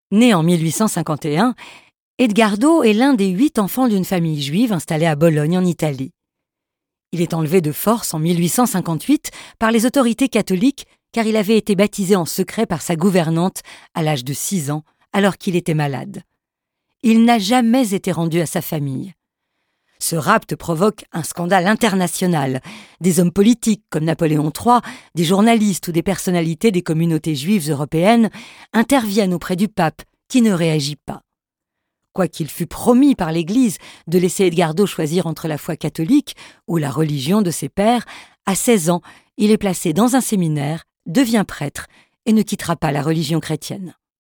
Né en 1851, Edgardo est l'un des 8 enfants d'une famille juive installée à Bologne en Italie. Il est enlevé de force en 1858 par les autorités catholiques car il avait été baptisé en secret par sa gouvernante à l'âge de 6 ans alors qu'il était malade. Il n'a jamais été rendu à sa famille. Ce rapt provoque un scandale international. Des hommes politiques comme Napoléon III, des journalistes ou des personnalités des communautés juives européennes interviennent auprès du pape qui ne réagit pas. Quoiqu'il fût promis par l'Église de laisser Edgardo choisir entre la foi catholique ou la religion de ses pères, à 16 ans, il est placé dans un séminaire, devient prêtre et ne quittera pas la religion chrétienne.